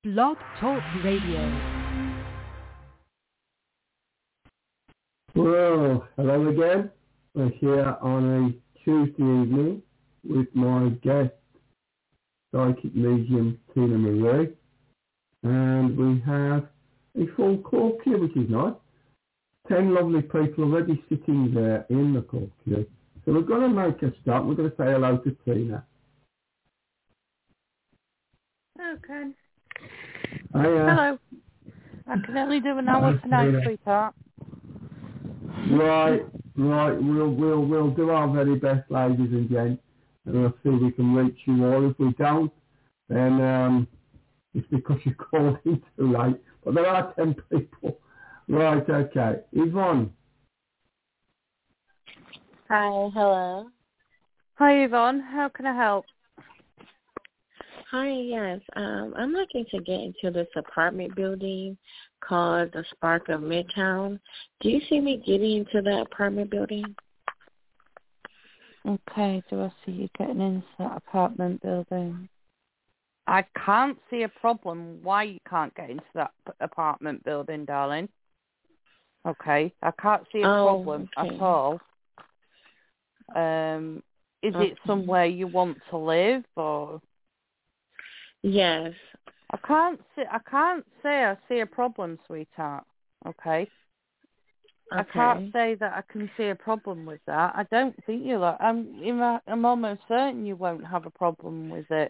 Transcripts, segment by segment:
Blog Talk Radio. Well, hello again. We're here on a Tuesday evening with my guest, psychic medium Tina Marie, and we have a full call queue, which is nice. 10 lovely people already sitting there in the call queue. So we're going to make a start. We're going to say hello to Tina. Okay. Hiya. Hello. I can only do an hour tonight, sweetheart. Right. We'll do our very best, ladies and gents, and we'll see if we can reach you all. If we don't, then it's because you called in too late. But there are 10 people. Right. Okay. Yvonne. Hi. Hello. Hi, Yvonne. How can I help? Hi. Yes. I'm looking to get into this apartment building called the Spark of Midtown. Do you see me getting into that apartment building? Okay. Do I see you getting into that apartment building? I can't see a problem why you can't get into that apartment building, darling. Okay. I can't see a problem at all. Is it somewhere you want to live or? Yes. I can't say I see a problem, sweetheart. Okay. I can't say that I can see a problem with that. I don't think you'll. I'm almost certain you won't have a problem with it.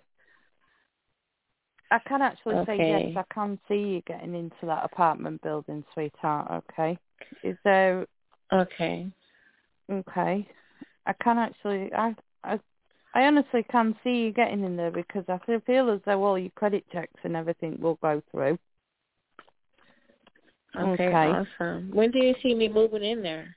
I can actually say yes. I can see you getting into that apartment building, sweetheart. Okay. Is there? Okay. Okay. I can actually. I honestly can see you getting in there because I feel as though all your credit checks and everything will go through. Okay. Awesome. When do you see me moving in there?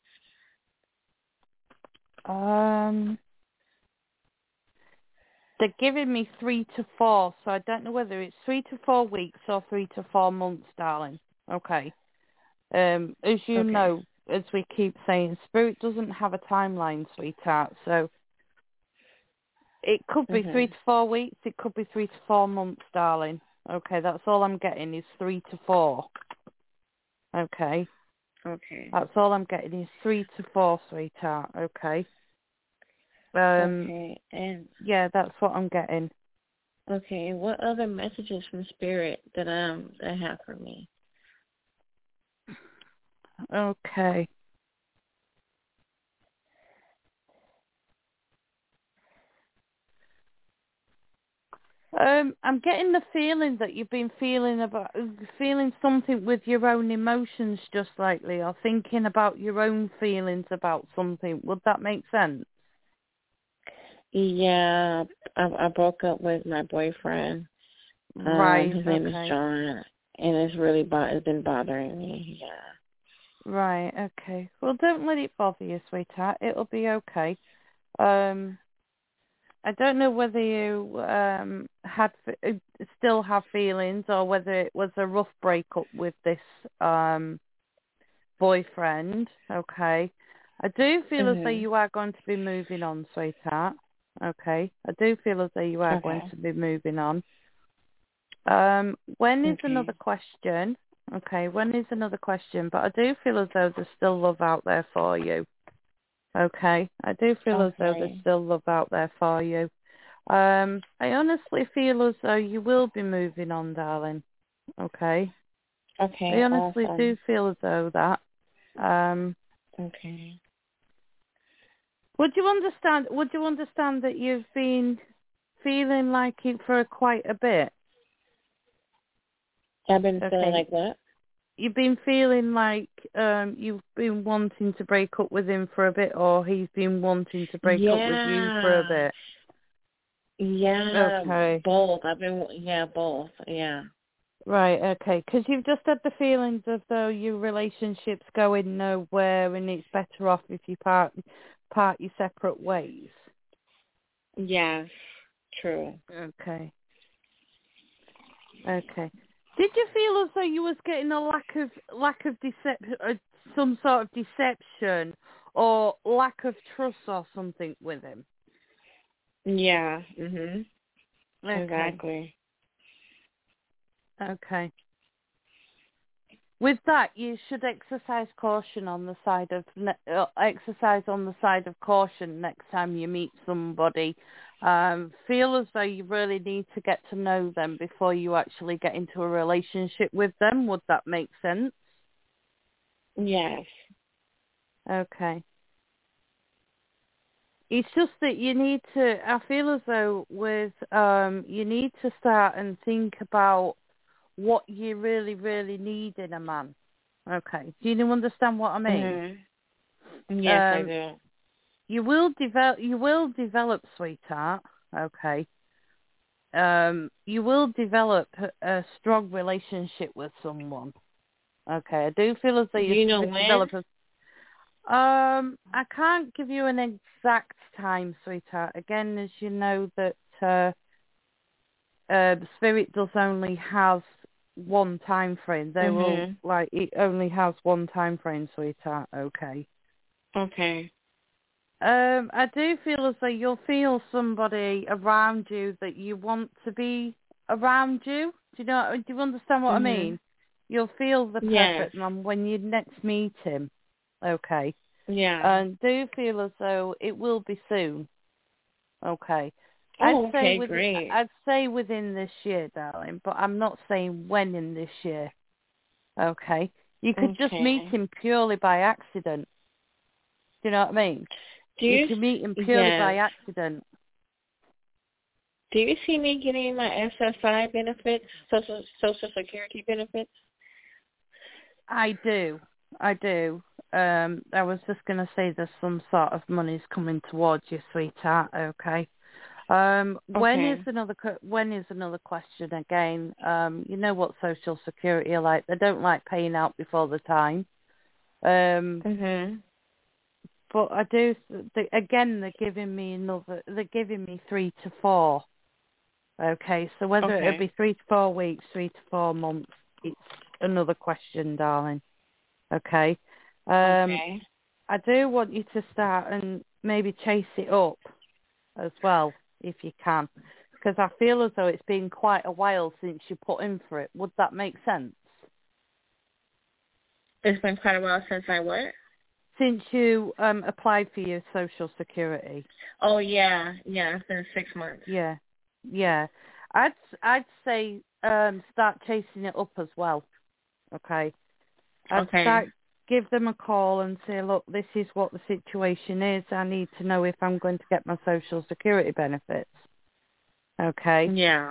They're giving me 3 to 4, so I don't know whether it's 3 to 4 weeks or 3 to 4 months, darling. Okay. As you know, as we keep saying, Spirit doesn't have a timeline, sweetheart, so it could be 3 to 4 weeks, it could be 3 to 4 months, darling. Okay, that's all I'm getting is 3 to 4. Okay. Okay. That's all I'm getting is 3 to 4, sweetheart. Okay. Okay. And yeah, that's what I'm getting. Okay. And what other messages from Spirit that have for me? Okay. I'm getting the feeling that you've been feeling something with your own emotions just lately, or thinking about your own feelings about something. Would that make sense? Yeah, I broke up with my boyfriend. Right. His name is John, and it's been bothering me. Yeah. Right. Okay. Well, don't let it bother you, sweetheart. It'll be okay. I don't know whether you still have feelings or whether it was a rough breakup with this boyfriend. Okay. I do feel as though you are going to be moving on, sweetheart. Okay. I do feel as though you are going to be moving on. When is another question? Okay. When is another question? But I do feel as though there's still love out there for you. Okay. I do feel as though there's still love out there for you. I honestly feel as though you will be moving on, darling. Okay. Okay. I honestly do feel as though that. Okay. Would you understand that you've been feeling like it for quite a bit? I've been feeling like what? You've been feeling like you've been wanting to break up with him for a bit, or he's been wanting to break up with you for a bit. Yeah. Okay. Both. Both. Yeah. Right. Okay. Because you've just had the feelings as though your relationship's going nowhere, and it's better off if you part your separate ways. Yes. True. Okay. Okay. Did you feel as though you was getting a lack of deception, some sort of deception, or lack of trust or something with him? Yeah. Okay. Exactly. Okay. With that, you should exercise caution on the side of caution next time you meet somebody. Feel as though you really need to get to know them before you actually get into a relationship with them. Would that make sense? Yes. Okay. It's just that you need to. I feel as though you need to start and think about what you really, really need in a man. Okay. Do you understand what I mean? Mm-hmm. Yes, I do. You will develop, sweetheart. Okay. You will develop a strong relationship with someone. Okay. I do feel as though you know when? develop I can't give you an exact time, sweetheart. Again, as you know that Spirit does only have one time frame. They will it only has one time frame, sweetheart. Okay. Okay. I do feel as though you'll feel somebody around you that you want to be around you. Do you understand what I mean? You'll feel the perfect man when you next meet him. Okay. Yeah. And do feel as though it will be soon. Okay. Great. I'd say within this year, darling, but I'm not saying when in this year. Okay. You could just meet him purely by accident. Do you know what I mean? You can meet him purely by accident. Do you see me getting my SSI benefits, Social Security benefits? I do. I was just going to say there's some sort of money's coming towards you, sweetheart. Okay. When is another question again? You know what Social Security are like. They don't like paying out before the time. But I do. They're giving me 3 to 4. Okay, so whether it'll be 3 to 4 weeks, 3 to 4 months, it's another question, darling. Okay. I do want you to start and maybe chase it up as well, if you can, because I feel as though it's been quite a while since you put in for it. Would that make sense? It's been quite a while since I what? Since you applied for your Social Security. Oh yeah, it's been 6 months. Yeah. I'd say start chasing it up as well. Okay. Start, give them a call and say, look, this is what the situation is. I need to know if I'm going to get my Social Security benefits. Okay. Yeah.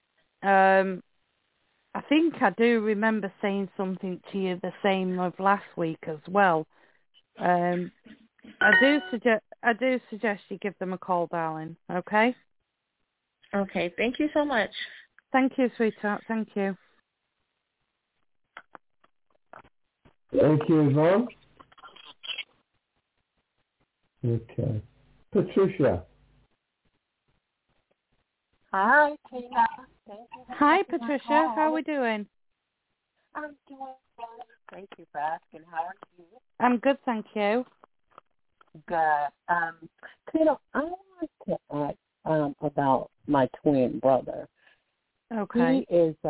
I think I do remember saying something to you the same of last week as well. I do suggest you give them a call, darling. Okay. Okay. Thank you so much. Thank you, sweetheart. Thank you. Thank you, Yvonne. Okay. Patricia. Hi, Tina. Hi, Patricia. How are we doing? I'm doing well. Thank you for asking. How are you? I'm good, thank you. Good. Tina, I want to ask about my twin brother. Okay. He is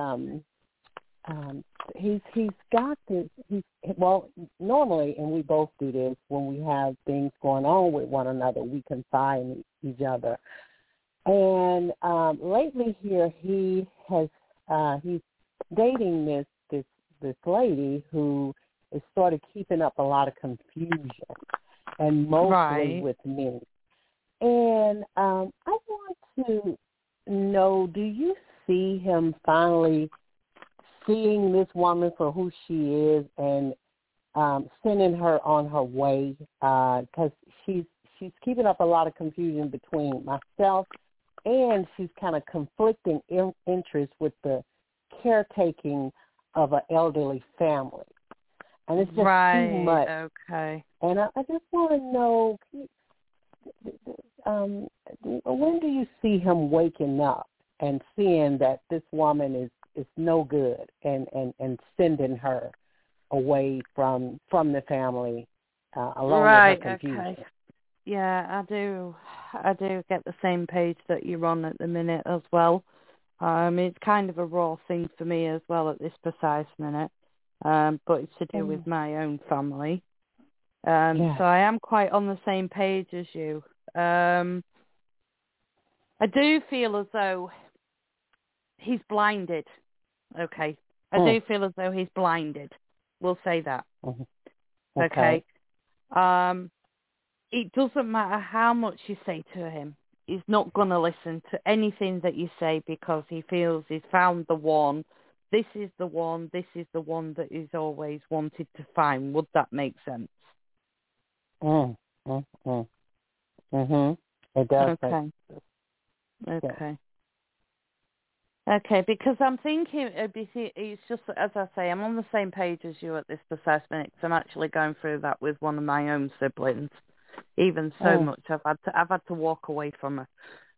he's got this. Normally, and we both do this when we have things going on with one another, we confide in each other. And lately here, he has he's dating this lady who is sort of keeping up a lot of confusion, and mostly with me. And I want to know, do you see him finally seeing this woman for who she is and sending her on her way? Because she's keeping up a lot of confusion between myself, and she's kind of conflicting interests with the caretaking of an elderly family. And it's just too much. Okay. And I just want to know, when do you see him waking up and seeing that this woman is no good and sending her away from the family along with her confusion? Okay. Yeah, I do get the same page that you're on at the minute as well. It's kind of a raw thing for me as well at this precise minute, but it's to do with my own family. So I am quite on the same page as you. I do feel as though he's blinded. Okay. I do feel as though he's blinded. We'll say that. Okay. It doesn't matter how much you say to him. He's not going to listen to anything that you say because he feels he's found the one. This is the one. This is the one that he's always wanted to find. Would that make sense? It does. Okay. Okay. Okay, because I'm thinking, it's just, as I say, I'm on the same page as you at this precise minute, 'cause I'm actually going through that with one of my own siblings. Even so much, I've had to walk away from her.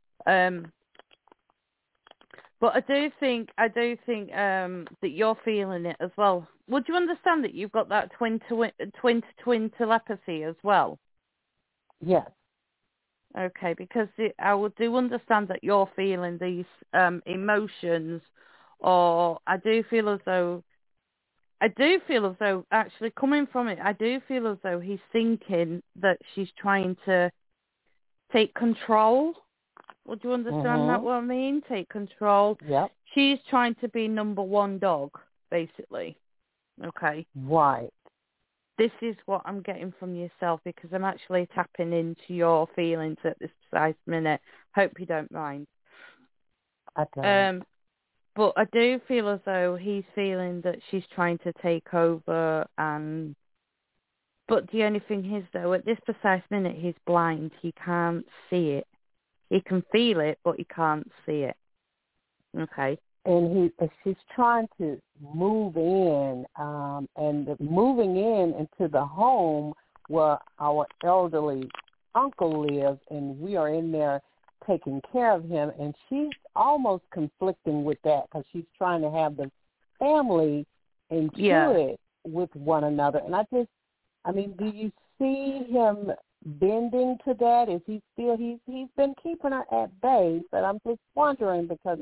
But I do think that you're feeling it as well. Would you understand that you've got that twin telepathy as well? Yes. Okay, because I do understand that you're feeling these emotions, or I do feel as though, actually coming from it, I do feel as though he's thinking that she's trying to take control. Would you understand that, what I mean? Take control. Yep. She's trying to be number one dog, basically. Okay. Right. This is what I'm getting from yourself, because I'm actually tapping into your feelings at this precise minute. Hope you don't mind. I don't. But I do feel as though he's feeling that she's trying to take over, but the only thing is, though, at this precise minute, he's blind. He can't see it. He can feel it, but he can't see it. Okay. And she's trying to move in, and moving into the home where our elderly uncle lives, and we are in there taking care of him, and she's almost conflicting with that because she's trying to have the family enjoy it with one another. And do you see him bending to that? Is he still, he's been keeping her at bay, but I'm just wondering because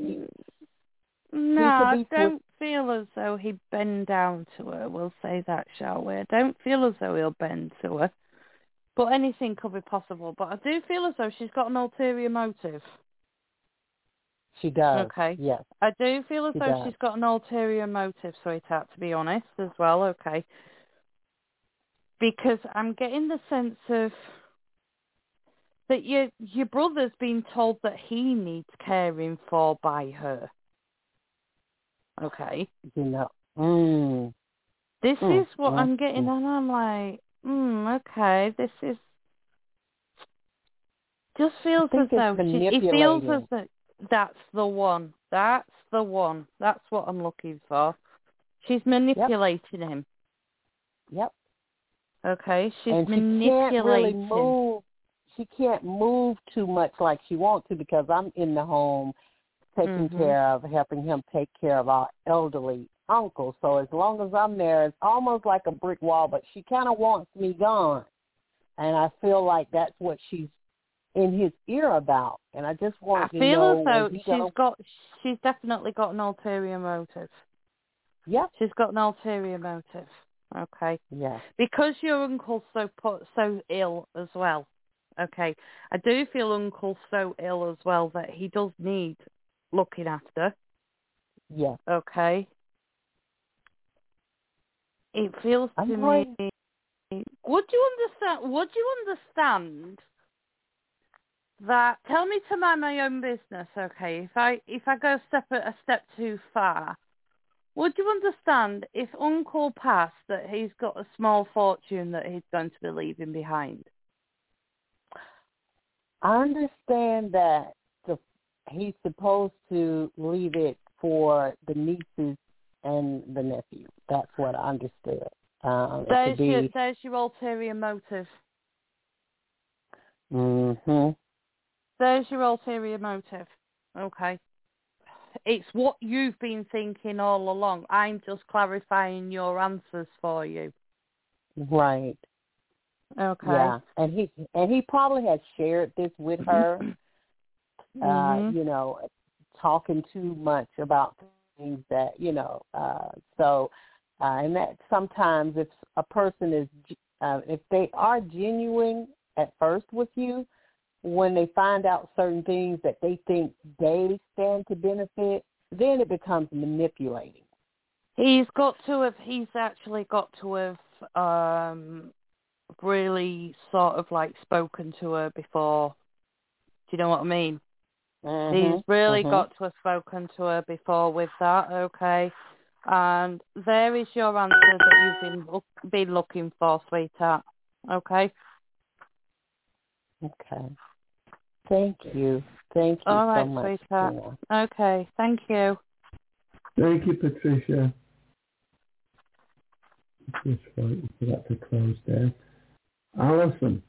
No, I don't feel as though he'd bend down to her. We'll say that, shall we? I don't feel as though he'll bend to her. But anything could be possible. But I do feel as though she's got an ulterior motive. She does. Okay. Yes. I do feel as though she's got an ulterior motive, sweetheart, to be honest, as well. Okay. Because I'm getting the sense of that your brother's been told that he needs caring for by her. Okay. This is what I'm getting, and I'm like, okay, this is, just feels as though he feels as though that's the one. That's the one. That's what I'm looking for. She's manipulating him. Yep. Okay, she's and manipulating. She can't move too much like she wants to because I'm in the home taking care of, helping him take care of our elderly uncle. So as long as I'm there, it's almost like a brick wall, but she kind of wants me gone. And I feel like that's what she's in his ear about. And I just want to know. I feel as though she's definitely got an ulterior motive. Yeah. She's got an ulterior motive. Okay. Yeah. Because your uncle's so ill as well. Okay. I do feel Uncle's so ill as well that he does need looking after. Yeah. Okay. It feels to me. Would you understand that? Tell me to mind my own business, okay? If I go a step too far, would you understand if Uncle passed that he's got a small fortune that he's going to be leaving behind? I understand that he's supposed to leave it for the nieces and the nephew. That's what I understood. There's your ulterior motive. There's your ulterior motive. Okay. It's what you've been thinking all along. I'm just clarifying your answers for you. Right. Okay. Yeah, and he probably has shared this with her, talking too much about things that, and that sometimes if a person is, if they are genuine at first with you, when they find out certain things that they think they stand to benefit, then it becomes manipulating. He's actually got to have really sort of like spoken to her before. Do you know what I mean? Mm-hmm. He's really got to have spoken to her before with that, okay? And there is your answer that you've been looking for, sweetheart. Okay? Okay. Thank you. Thank you All right, so much. sweetheart. Tina. Okay, thank you. Thank you, Patricia. Just waiting for that to close there. Alison.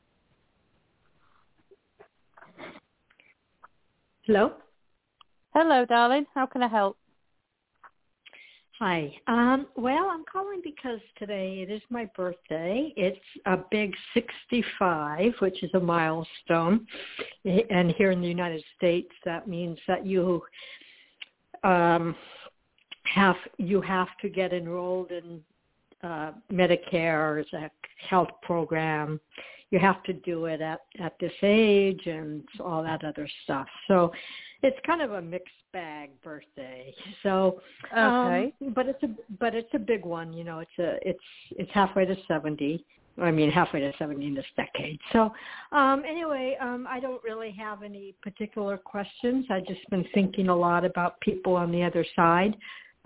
Hello? Hello, darling. How can I help? Hi. Well, I'm calling because today it is my birthday. It's a big 65, which is a milestone. And here in the United States, that means that you have to get enrolled in Medicare as a health program. You have to do it at this age and all that other stuff. So it's kind of a mixed bag birthday. So, okay, but it's a big one. It's halfway to 70. I mean, halfway to 70 in this decade. So, anyway, I don't really have any particular questions. I've just been thinking a lot about people on the other side.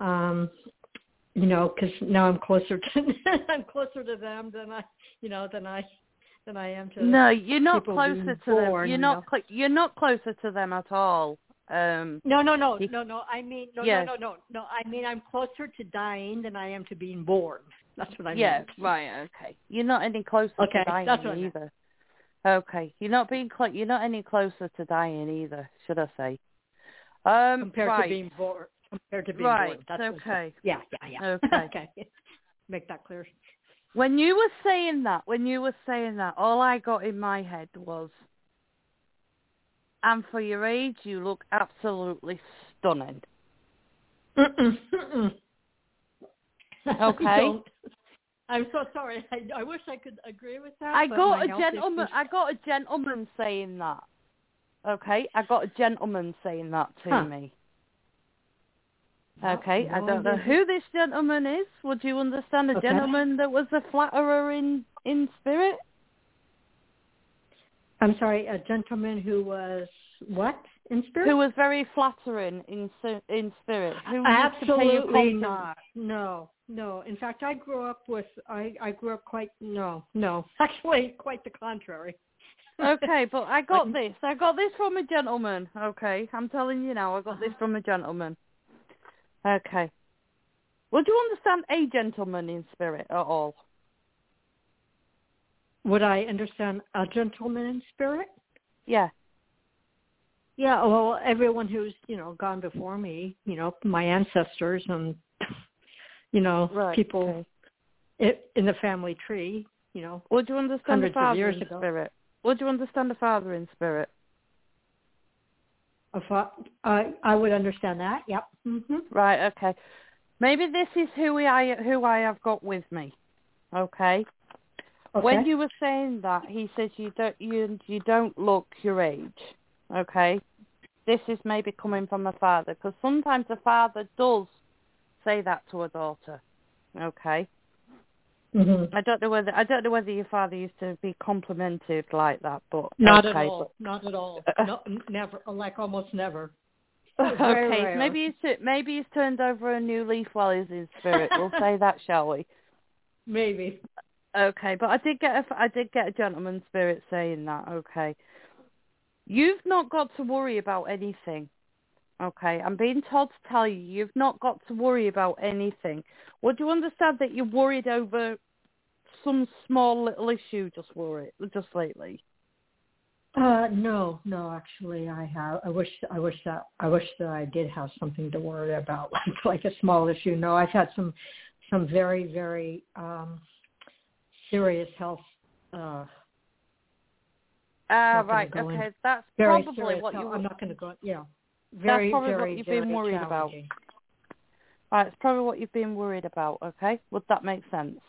Because now I'm closer to them than I am to. No, you're not closer to born, them. You're not closer to them at all. No. I mean, no. I mean, I'm closer to dying than I am to being born. That's what I mean. Yeah, right. Okay, you're not any closer to dying either. Okay, you're not any closer to dying either, should I say? Compared to being born. Right. That's okay. Yeah. Okay. Okay. Make that clear. When you were saying that, all I got in my head was, and for your age, you look absolutely stunning. Okay. I'm so sorry. I wish I could agree with that. I got a gentleman saying that. Okay, I got a gentleman saying that to me. Okay, I don't know who this gentleman is. Would you understand a gentleman that was a flatterer in spirit? I'm sorry, a gentleman who was what in spirit? Who was very flattering in spirit. Who Absolutely not. No. In fact, I grew up quite actually quite the contrary. Okay, but I got this. I got this from a gentleman. Okay, I'm telling you now, I got this from a gentleman. Okay. Would you understand a gentleman in spirit at all? Would I understand a gentleman in spirit? Yeah. Yeah, well, everyone who's, gone before me, my ancestors and, people in the family tree, Would you understand the father years in ago. spirit? Would you understand the father in spirit? I would understand that. Yep. Mm-hmm. Right. Okay. Maybe this is who I have got with me. Okay. When you were saying that, he says you don't look your age. Okay. This is maybe coming from a father, because sometimes a father does say that to a daughter. Okay. Mm-hmm. I don't know whether your father used to be complimented like that, but not at all. Not at all. No, never. Like almost never. Okay, maybe he's turned over a new leaf while he's in spirit. We'll say that, shall we? Maybe. Okay, but I did get a gentleman spirit saying that. Okay, you've not got to worry about anything. Okay, I'm being told to tell you've not got to worry about anything. Would you understand that you're worried over some small little issue just lately? No, actually I have. I wish that I did have something to worry about, like a small issue. No, I've had some very, very serious health. Right. Okay, that's very probably what health. I'm not going to go. Yeah. very, probably very, what you've very been worried about. challenging. Right, it's probably what you've been worried about, okay? Would that make sense?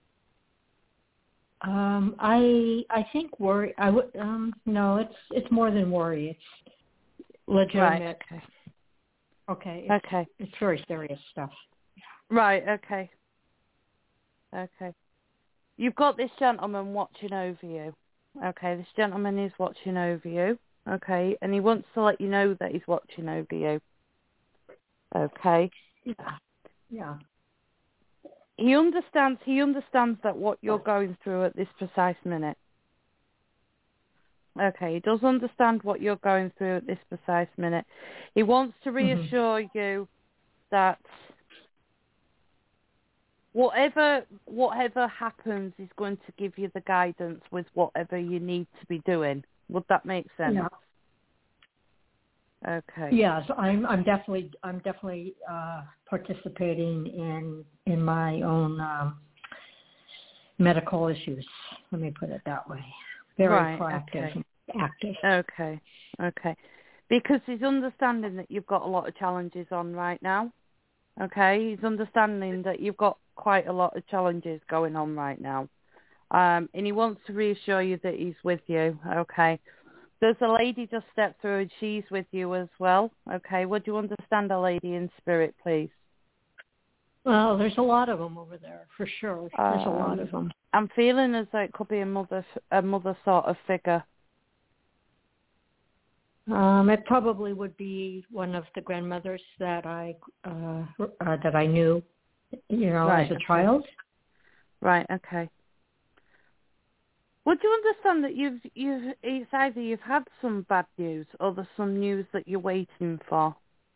I think worry. I would. No, it's more than worry. It's legitimate. Right. Okay. Okay. It's very serious stuff. Right. Okay. Okay. You've got this gentleman watching over you. Okay. This gentleman is watching over you. Okay. And he wants to let you know that he's watching over you. Okay. Yeah. He understands that what you're going through at this precise minute. Okay, he does understand what you're going through at this precise minute. He wants to reassure you that whatever happens, he's going to give you the guidance with whatever you need to be doing. Would that make sense? Yeah. Okay. Yes, I'm definitely participating in my own medical issues. Let me put it that way. Very proactive and active. Okay. Okay. Because he's understanding that you've got a lot of challenges on right now. Okay. He's understanding that you've got quite a lot of challenges going on right now. And he wants to reassure you that he's with you. Okay. There's a lady just stepped through and she's with you as well. Okay. Would you understand a lady in spirit, please? Well, there's a lot of them over there, for sure. There's a lot of them. I'm feeling as though it could be a mother sort of figure. It probably would be one of the grandmothers that I knew, as a child. Right. Okay. Would you understand that it's either you've had some bad news or there's some news that you're waiting for?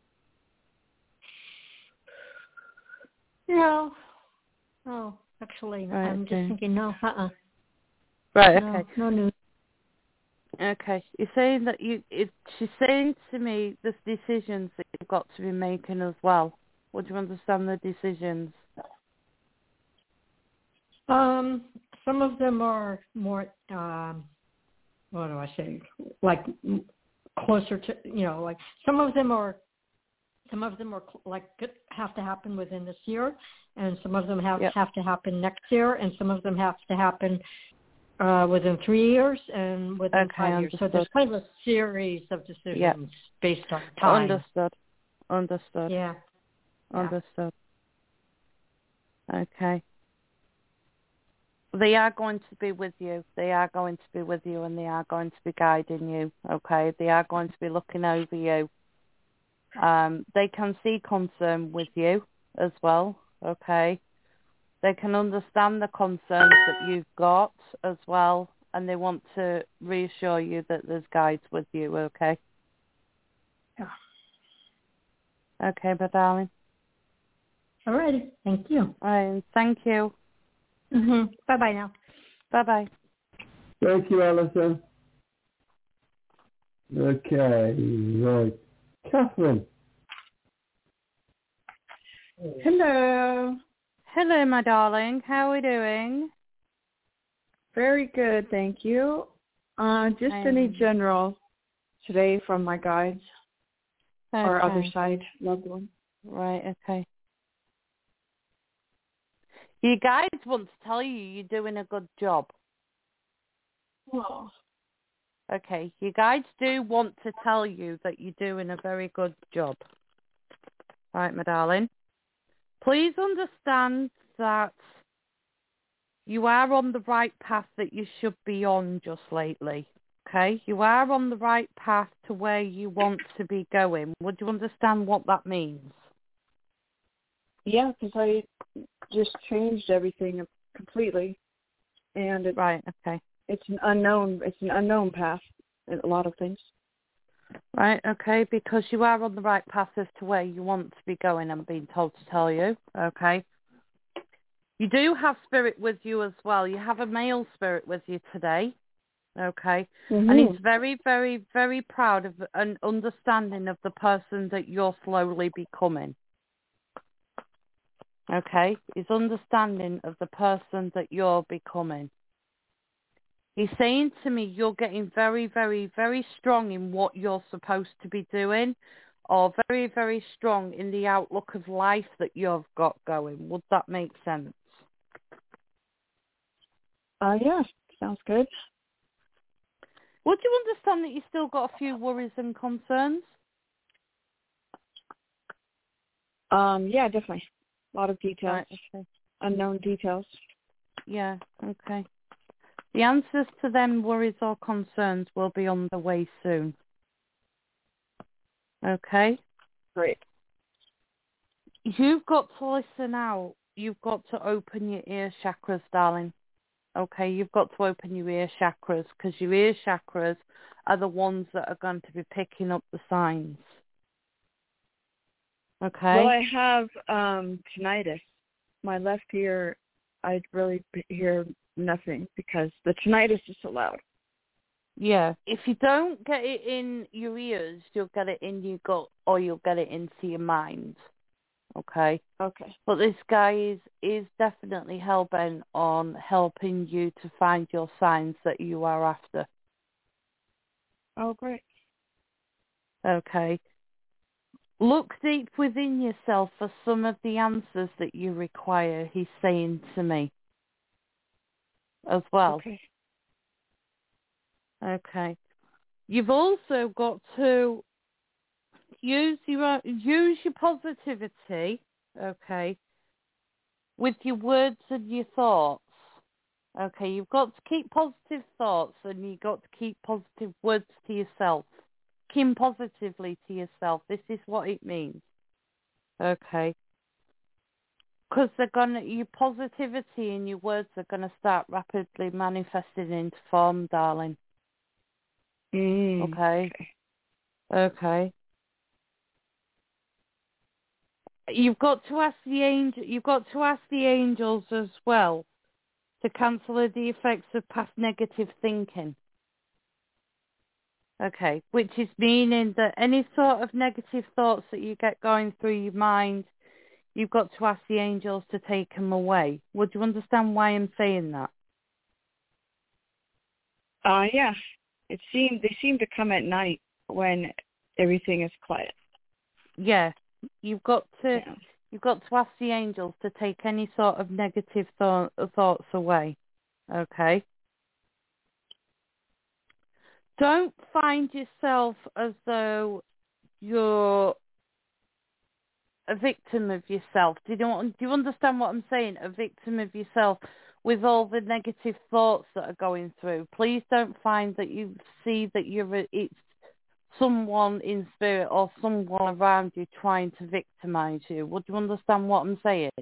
No. Oh, actually, right, I'm just thinking, no, Right, no, okay. No news. Okay. You're saying that she's saying to me there's decisions that you've got to be making as well. Would you understand the decisions? Some of them are more, what do I say, like closer to, like some of them are like have to happen within this year, and some of them have to happen next year, and some of them have to happen within 3 years and within 5 years. So there's kind of a series of decisions based on time. Understood. Yeah. Understood. Okay. They are going to be with you. They are going to be with you, and they are going to be guiding you. Okay. They are going to be looking over you. They can see concern with you as well. Okay. They can understand the concerns that you've got as well, and they want to reassure you that there's guides with you. Okay. Yeah. Okay, my darling. All right. Thank you. All right. Thank you. Bye-bye now. Bye-bye. Thank you, Alison. Okay, right. Catherine. Hello. Hello, my darling. How are we doing? Very good, thank you. Just any general today from my guides or other side loved one. Right, okay. Your guides want to tell you you're doing a good job. Oh. Okay, your guides do want to tell you that you're doing a very good job. Right, my darling. Please understand that you are on the right path that you should be on just lately. Okay? You are on the right path to where you want to be going. Would you understand what that means? Yeah, because I just changed everything completely, and it's an unknown path in a lot of things. Right, okay, because you are on the right path as to where you want to be going, I'm being told to tell you, okay? You do have spirit with you as well. You have a male spirit with you today, okay? And he's very, very, very proud of and understanding of the person that you're slowly becoming. Okay? He's understanding of the person that you're becoming. He's saying to me you're getting very, very, very strong in what you're supposed to be doing. or very, very strong in the outlook of life that you've got going. Would that make sense? Yeah, sounds good. Would you understand that you still got a few worries and concerns? Yeah, definitely. A lot of details. Right, okay. Unknown details. Yeah, okay. The answers to them worries or concerns will be on the way soon. Okay? Great. You've got to listen out. You've got to open your ear chakras, darling. Okay, you've got to open your ear chakras because your ear chakras are the ones that are going to be picking up the signs. Okay? Well, I have tinnitus. My left ear, I really hear nothing because the tinnitus is so loud. Yeah. If you don't get it in your ears, you'll get it in your gut or you'll get it into your mind. Okay? Okay. But this guy is definitely hell-bent on helping you to find your signs that you are after. Oh, great. Okay? Look deep within yourself for some of the answers that you require, he's saying to me as well. Okay. Okay. You've also got to use your positivity, okay, with your words and your thoughts. Okay, you've got to keep positive thoughts and you've got to keep positive words to yourself. Keep positively to yourself. This is what it means. Okay. Because your positivity and your words are going to start rapidly manifesting into form, darling. Okay. Okay. You've got to ask the angels as well to cancel the effects of past negative thinking. Okay, which is meaning that any sort of negative thoughts that you get going through your mind, you've got to ask the angels to take them away. Would you understand why I'm saying that? Yeah. They seem to come at night when everything is quiet. Yeah, you've got to ask the angels to take any sort of negative thoughts away. Okay. Don't find yourself as though you're a victim of yourself. Do you understand what I'm saying? A victim of yourself with all the negative thoughts that are going through. Please don't find that you see that it's someone in spirit or someone around you trying to victimize you. Would you understand what I'm saying?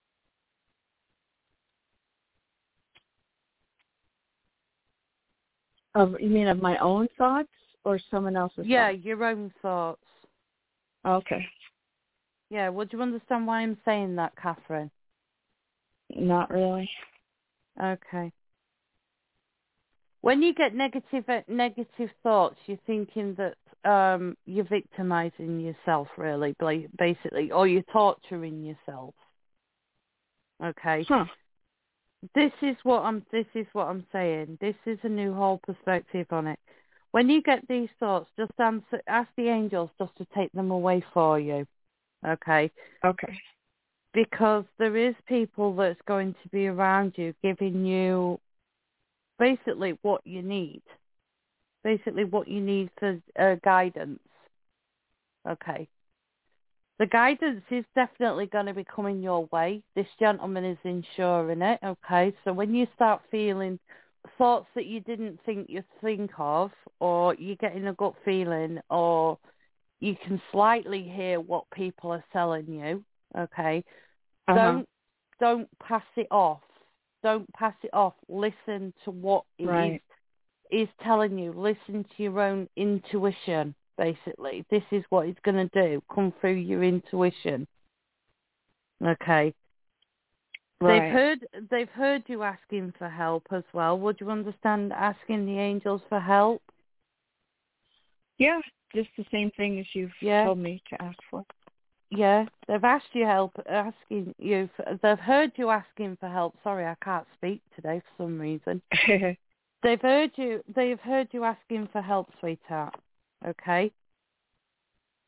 You mean of my own thoughts or someone else's Yeah, thoughts? your own thoughts. Okay. Yeah, would you understand why I'm saying that, Catherine? Not really. Okay. When you get negative thoughts, you're thinking that you're victimizing yourself, really, basically, or you're torturing yourself. Okay. Huh. This is what I'm saying. This is a new whole perspective on it. When you get these thoughts, just ask the angels just to take them away for you. Okay. Okay. Because there is people that's going to be around you giving you basically what you need. Basically what you need for guidance. Okay. The guidance is definitely going to be coming your way. This gentleman is ensuring it, okay? So when you start feeling thoughts that you didn't think you'd think of, or you're getting a gut feeling, or you can slightly hear what people are telling you, okay? Uh-huh. Don't pass it off. Don't pass it off. Listen to what it is telling you. Listen to your own intuition. Basically, this is what it's going to do. Come through your intuition. Okay. Right. They've heard you asking for help as well. Would you understand asking the angels for help? Yeah, just the same thing as you've told me to ask for. Yeah, they've asked you they've heard you asking for help. Sorry, I can't speak today for some reason. They've heard you asking for help, sweetheart. Okay?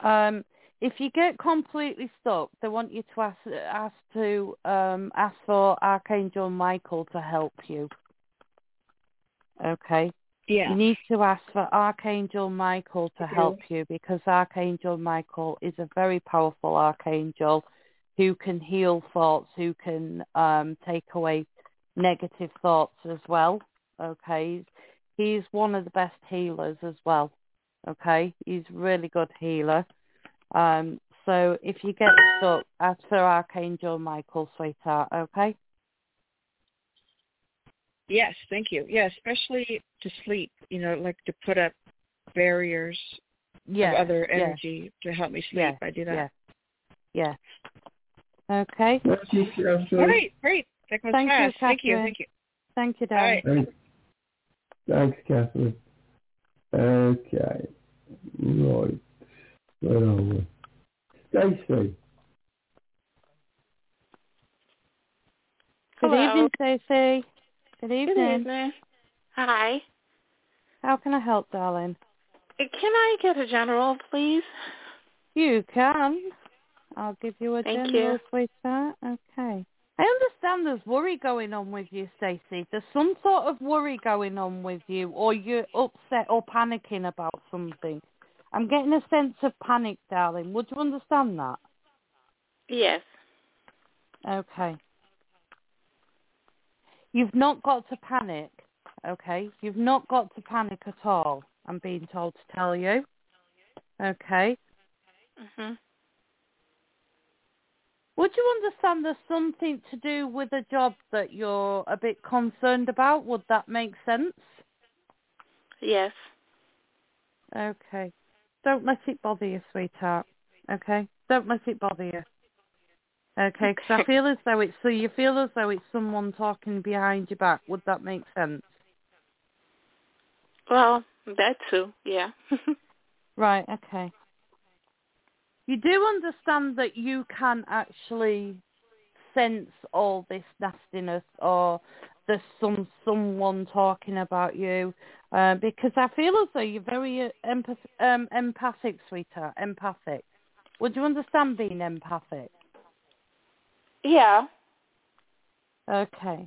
If you get completely stuck, they want you to ask for Archangel Michael to help you. Okay. Yeah. You need to ask for Archangel Michael to help you, because Archangel Michael is a very powerful archangel who can heal thoughts, who can take away negative thoughts as well. Okay. He's one of the best healers as well. Okay. He's a really good healer. So if you get stuck, ask for Archangel Michael, sweetheart. Okay. Yes, thank you. Yeah, especially to sleep, like to put up barriers of other energy to help me sleep. I do that. Yeah. Okay. Great. That was fast. Thank you. Thank you, darling. Right. Thanks, Catherine. Okay. Right. Where are we? Stacey. Good evening, Stacey. Good evening. Good evening. Hi. How can I help, darling? Can I get a general, please? You can. I'll give you a Thank general, you. sweetheart. Okay. I understand there's worry going on with you, Stacey. There's some sort of worry going on with you, or you're upset or panicking about something. I'm getting a sense of panic, darling. Would you understand that? Yes. Okay. You've not got to panic, okay? You've not got to panic at all, I'm being told to tell you. Okay? Mhm. Would you understand there's something to do with a job that you're a bit concerned about? Would that make sense? Yes. Okay. Don't let it bother you, sweetheart. Okay? Don't let it bother you. Okay? Because I feel as though it's someone talking behind your back. Would that make sense? Well, that too. Yeah. Right. Okay. You do understand that you can actually sense all this nastiness, or there's someone talking about you, because I feel as though you're very empathic, sweetheart. Empathic. Would you understand being empathic? Yeah. Okay.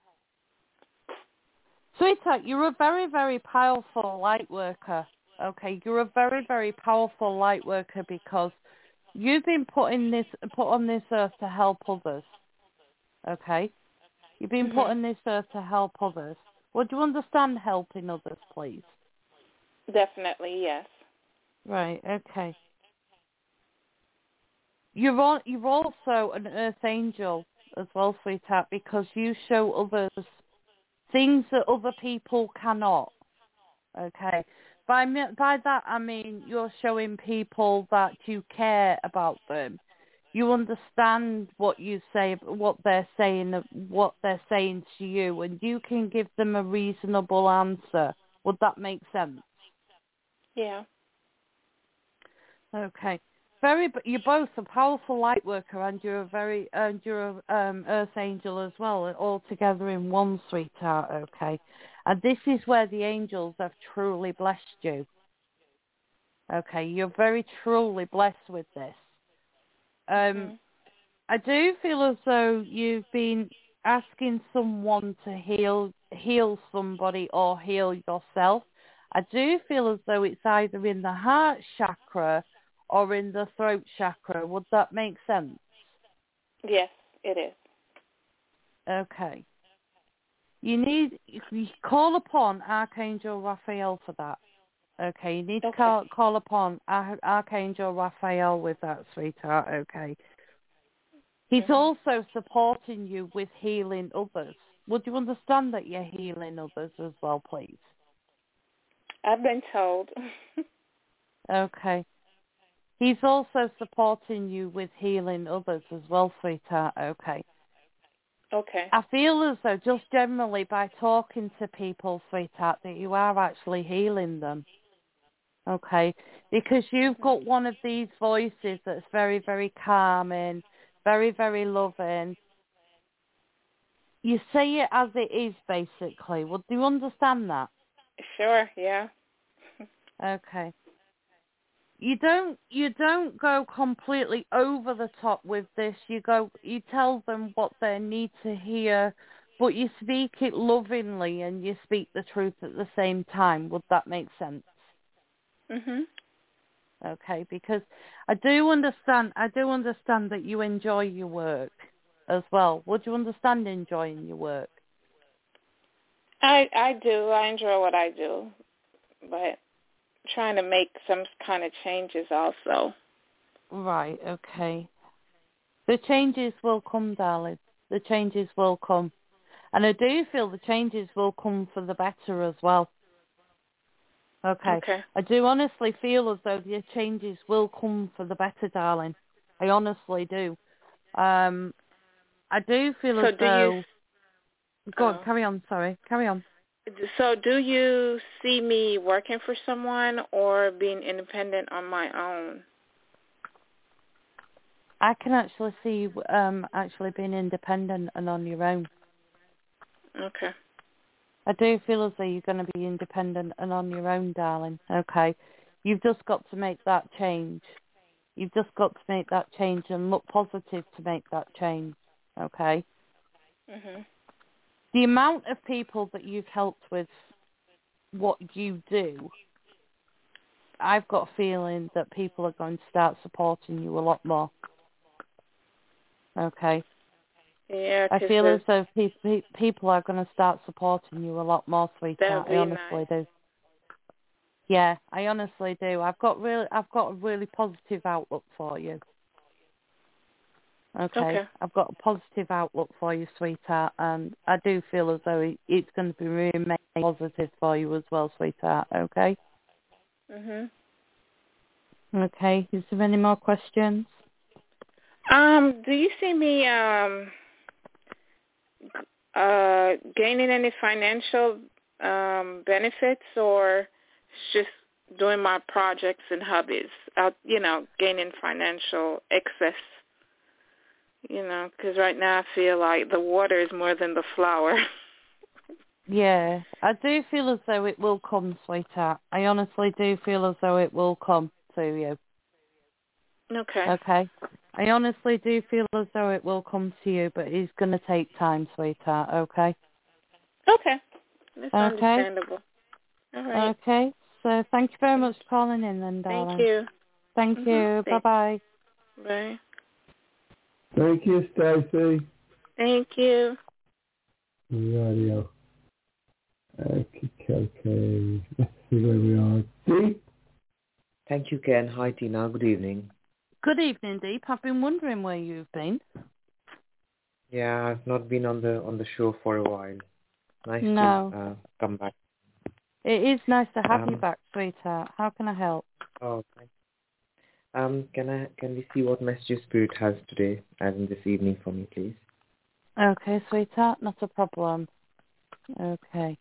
Sweetheart, you're a very, very powerful light worker. Okay, you're a very, very powerful light worker because you've been put on this earth to help others. Okay? You've been put on this earth to help others. Would you understand helping others, please? Definitely, yes. Right, okay. You're also an earth angel as well, sweetheart, because you show others things that other people cannot. Okay? By that I mean you're showing people that you care about them. You understand what you say, what they're saying to you, and you can give them a reasonable answer. Would that make sense? Yeah. Okay. You're both a powerful light worker, and you're earth angel as well, all together in one, sweetheart. Okay. And this is where the angels have truly blessed you. Okay, you're very truly blessed with this. I do feel as though you've been asking someone to heal somebody or heal yourself. I do feel as though it's either in the heart chakra or in the throat chakra. Would that make sense? Yes, it is. Okay. You call upon Archangel Raphael for that. Okay, you need to call upon Archangel Raphael with that, sweetheart. Okay. He's also supporting you with healing others. Would you understand that you're healing others as well, please? I've been told. Okay. He's also supporting you with healing others as well, sweetheart. Okay. Okay. I feel as though just generally by talking to people, sweetheart, that you are actually healing them. Okay. Because you've got one of these voices that's very, very calming, very, very loving. You say it as it is, basically. Would you understand that? Sure, yeah. Okay. you don't go completely over the top with this. You tell them what they need to hear, but you speak it lovingly and you speak the truth at the same time. Would that make sense? Mhm. Okay, because I do understand that you enjoy your work as well. Would you understand enjoying your work? I do. I enjoy what I do, but trying to make some kind of changes also. Right, okay. The changes will come, darling. The changes will come. And I do feel the changes will come for the better as well. Okay. I do honestly feel as though the changes will come for the better, darling. I honestly do. I do feel as though... Go on, carry on, sorry. Carry on. So do you see me working for someone or being independent on my own? I can actually see you actually being independent and on your own. Okay. I do feel as though you're going to be independent and on your own, darling. Okay. You've just got to make that change. You've just got to make that change and look positive to make that change. Okay? Mhm. The amount of people that you've helped with what you do, I've got a feeling that people are going to start supporting you a lot more. Okay? Yeah, I feel as though people are going to start supporting you a lot more, sweetheart. I honestly do. Yeah, I honestly do. I've got a really positive outlook for you. Okay. I've got a positive outlook for you, sweetheart, and I do feel as though it's going to be really positive for you as well, sweetheart. Okay. Mhm. Okay. Is there any more questions? Do you see me gaining any financial benefits, or just doing my projects and hobbies? Gaining financial excess. Because right now I feel like the water is more than the flower. Yeah, I do feel as though it will come, sweetheart. I honestly do feel as though it will come to you. Okay. Okay. I honestly do feel as though it will come to you, but it's going to take time, sweetheart. Okay. Okay. That's understandable. All right. Okay. So thank you very much for calling in then, darling. Thank you. Thank you. Bye-bye. Bye. Thank you, Stacey. Thank you. Radio. Okay. Let's see where we are. Deep? Thank you, Ken. Hi, Tina. Good evening. Good evening, Deep. I've been wondering where you've been. Yeah, I've not been on the show for a while. Nice to come back. It is nice to have you back, sweetheart. How can I help? Oh, thanks. Can we see what messages Spirit has today, as in this evening, for me, please? Okay, sweetheart, not a problem. Okay.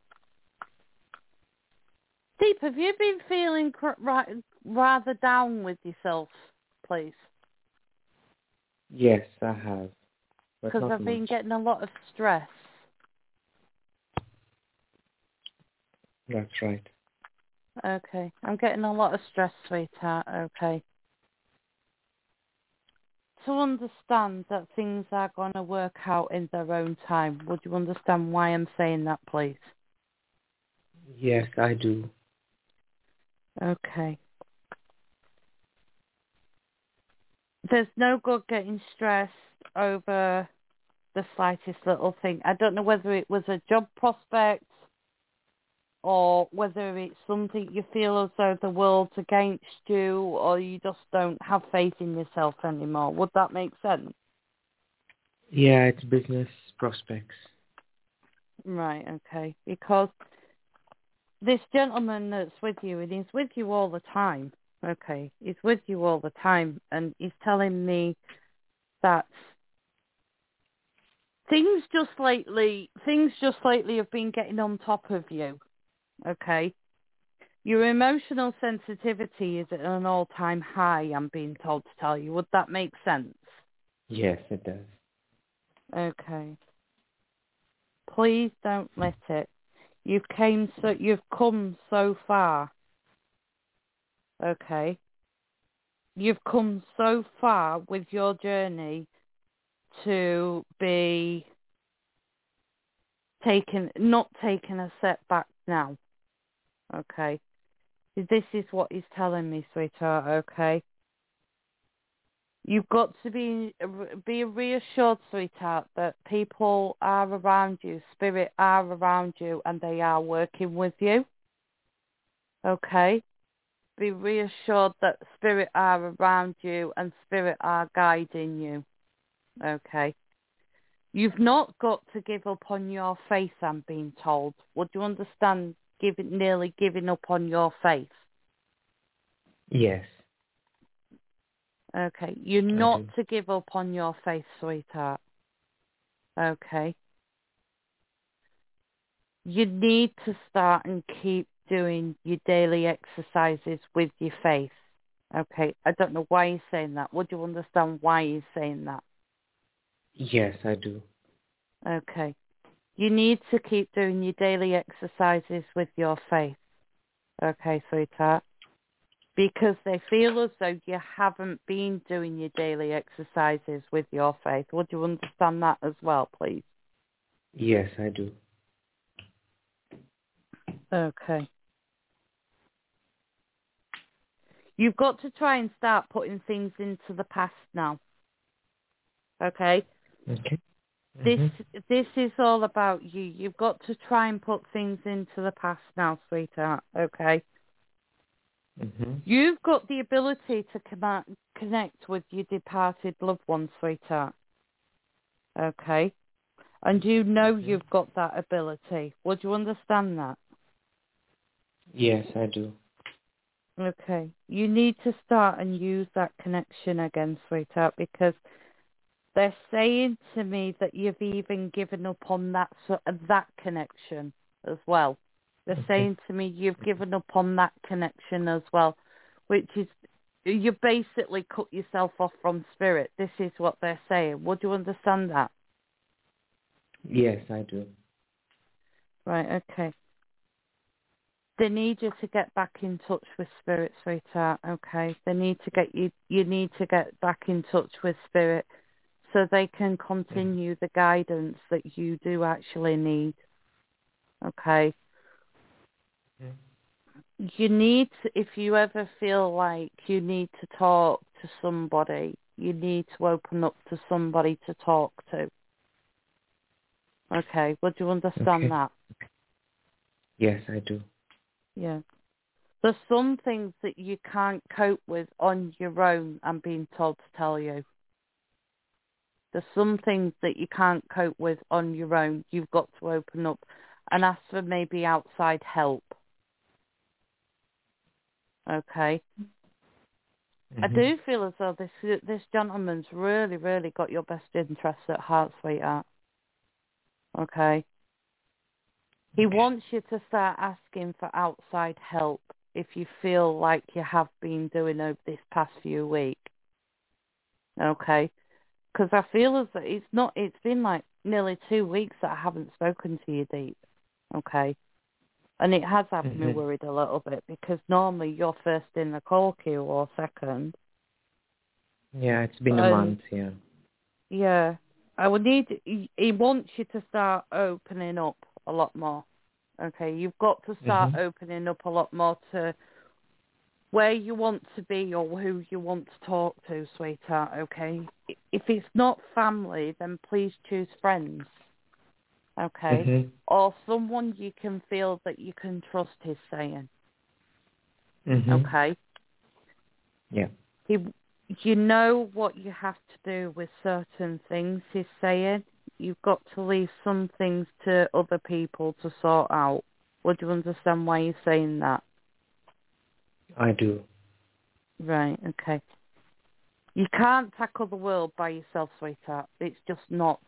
Deep, have you been feeling rather down with yourself, please? Yes, I have. Because I've been getting a lot of stress. That's right. Okay. I'm getting a lot of stress, sweetheart. Okay. To understand that things are going to work out in their own time, would you understand why I'm saying that, please? Yes, I do. Okay. There's no good getting stressed over the slightest little thing. I don't know whether it was a job prospect or whether it's something you feel as though the world's against you or you just don't have faith in yourself anymore. Would that make sense? Yeah, it's business prospects. Right, okay. Because this gentleman that's with you, and he's with you all the time, okay, he's with you all the time, and he's telling me that things just lately have been getting on top of you, okay? Your emotional sensitivity is at an all-time high, I'm being told to tell you. Would that make sense? Yes, it does. Okay. Please don't let it. You've come so far. Okay. you've come so far with your journey to be not taking a setback now. Okay. This is what he's telling me, sweetheart, okay? You've got to be reassured, sweetheart, that people are around you, spirit are around you, and they are working with you. Okay? Be reassured that spirit are around you and spirit are guiding you. Okay? You've not got to give up on your faith, I'm being told. Would you understand nearly giving up on your faith? Yes. Okay. You're not to give up on your faith, sweetheart. Okay. You need to start and keep doing your daily exercises with your faith. Okay. I don't know why he's saying that. Would you understand why he's saying that? Yes, I do. Okay. You need to keep doing your daily exercises with your faith. Okay, sweetheart? Because they feel as though you haven't been doing your daily exercises with your faith. Would you understand that as well, please? Yes, I do. Okay. You've got to try and start putting things into the past now. Okay? Okay. This is all about you. You've got to try and put things into the past now, sweetheart. Okay? You've got the ability to connect with your departed loved ones, sweetheart. Okay? And you know you've got that ability. Would you understand that? Yes, I do. Okay. You need to start and use that connection again, sweetheart, because they're saying to me that you've even given up on that connection as well. They're saying to me you've given up on that connection as well, which is you basically cut yourself off from spirit. This is what they're saying. Would you understand that? Yes, I do. Right, okay. They need you to get back in touch with spirit, sweetheart, okay? They need to get you need to get back in touch with spirit so they can continue the guidance that you do actually need, okay? You need to, if you ever feel like you need to talk to somebody, you need to open up to somebody to talk to. Okay, would you understand that? Yes, I do. Yeah. There's some things that you can't cope with on your own, I'm being told to tell you. There's some things that you can't cope with on your own. You've got to open up and ask for maybe outside help. Okay? I do feel as though this gentleman's really, really got your best interests at heart, sweetheart. Okay? He wants you to start asking for outside help if you feel like you have been doing over this past few weeks. Okay? Because I feel as though it's been like nearly 2 weeks that I haven't spoken to you, Deep. Okay? And it has had me worried a little bit because normally you're first in the call queue or second. Yeah, it's been a month, yeah. Yeah. He wants you to start opening up a lot more. Okay, you've got to start opening up a lot more to where you want to be or who you want to talk to, sweetheart, okay? If it's not family, then please choose friends, okay? Or someone you can feel that you can trust, he's saying. Okay? Yeah. You know what you have to do with certain things, he's saying. You've got to leave some things to other people to sort out. Would you understand why he's saying that? I do. Right, okay. You can't tackle the world by yourself, sweetheart. It's just not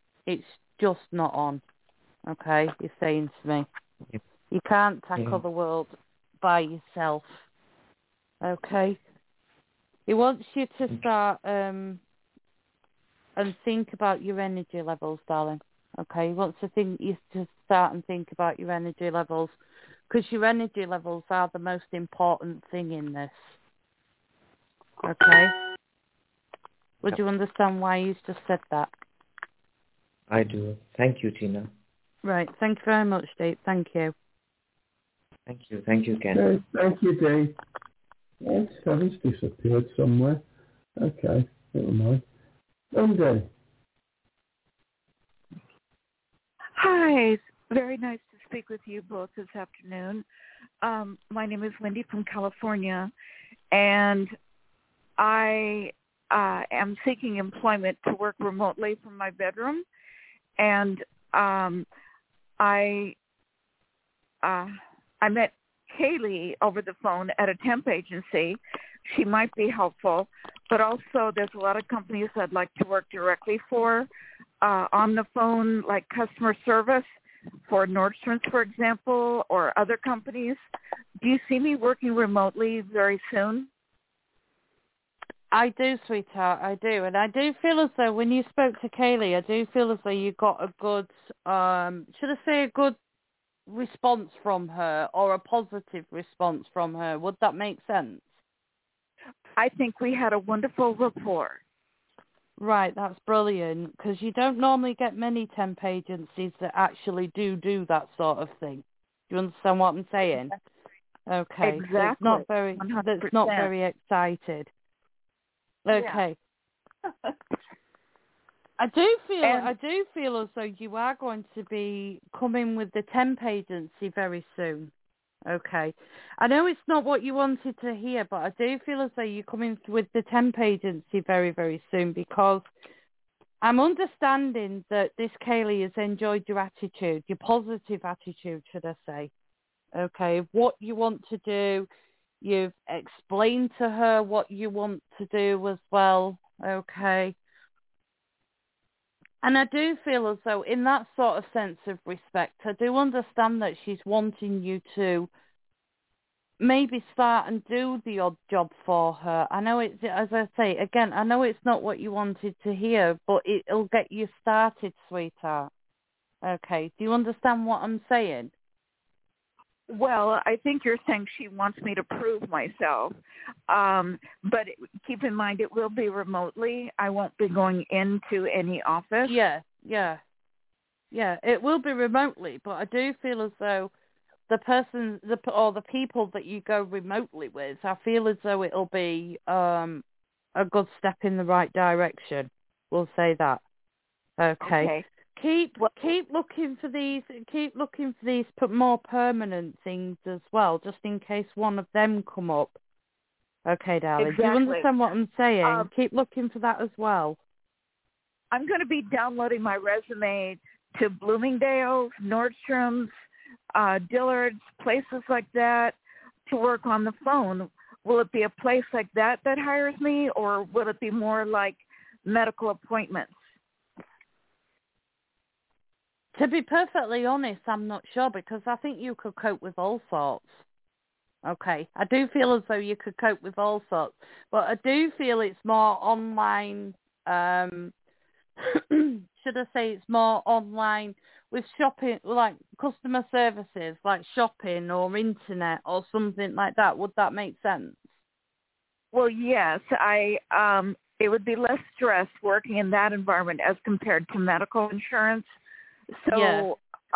on. Okay, you're saying to me. Yep. You can't tackle the world by yourself. Okay? He wants you to start and think about your energy levels, darling. Okay? He wants you to start and think about your energy levels because your energy levels are the most important thing in this. Okay? Would you understand why you just said that? I do. Thank you, Tina. Right. Thank you very much, Dave. Thank you. Thank you. Thank you, Ken. Okay, thank you, Dave. Yes, Kevin's disappeared somewhere. Okay, never mind. Monday. Hi. Very nice to speak with you both this afternoon. My name is Wendy from California, and I am seeking employment to work remotely from my bedroom. And I met Kaylee over the phone at a temp agency. She might be helpful, but also there's a lot of companies I'd like to work directly for on the phone, like customer service for Nordstrom's, for example, or other companies. Do you see me working remotely very soon? I do, sweetheart, I do. And I do feel as though when you spoke to Kaylee, I do feel as though you got a good, should I say a good response from her or a positive response from her. Would that make sense? I think we had a wonderful rapport. Right, that's brilliant, because you don't normally get many temp agencies that actually do that sort of thing. Do you understand what I'm saying? Okay, exactly. so it's not very, 100%. that's not very excited. Okay. Yeah. I do feel as though you are going to be coming with the temp agency very soon. Okay. I know it's not what you wanted to hear, but I do feel as though you're coming with the temp agency very, very soon, because I'm understanding that this Kaylee has enjoyed your attitude, your positive attitude, should I say. Okay. What you want to do, you've explained to her what you want to do as well. Okay. And I do feel as though in that sort of sense of respect, I do understand that she's wanting you to maybe start and do the odd job for her. I know it's, as I say, again, I know it's not what you wanted to hear, but it'll get you started, sweetheart. Okay. Do you understand what I'm saying? Well, I think you're saying she wants me to prove myself. But keep in mind, it will be remotely. I won't be going into any office. Yeah, it will be remotely, but I do feel as though the people that you go remotely with, I feel as though it'll be a good step in the right direction. We'll say that. Okay. Keep looking for these. Put more permanent things as well, just in case one of them come up. Okay, darling. Exactly. Do you understand what I'm saying? Keep looking for that as well. I'm going to be downloading my resume to Bloomingdale's, Nordstrom's, Dillard's, places like that, to work on the phone. Will it be a place like that hires me, or will it be more like medical appointments? To be perfectly honest, I'm not sure, because I think you could cope with all sorts. Okay. I do feel as though you could cope with all sorts, but I do feel it's more online, should I say it's more online with shopping, like customer services, like shopping or internet or something like that. Would that make sense? Well, yes. It would be less stress working in that environment as compared to medical insurance. So,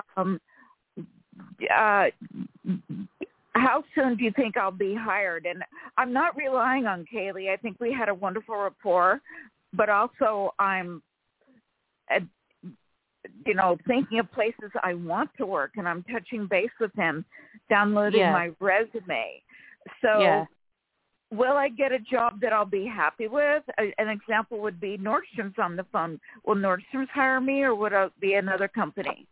how soon do you think I'll be hired? And I'm not relying on Kaylee. I think we had a wonderful rapport, but also I'm, thinking of places I want to work, and I'm touching base with them, downloading my resume. So, will I get a job that I'll be happy with? An example would be Nordstrom's on the phone. Will Nordstrom's hire me, or would it be another company?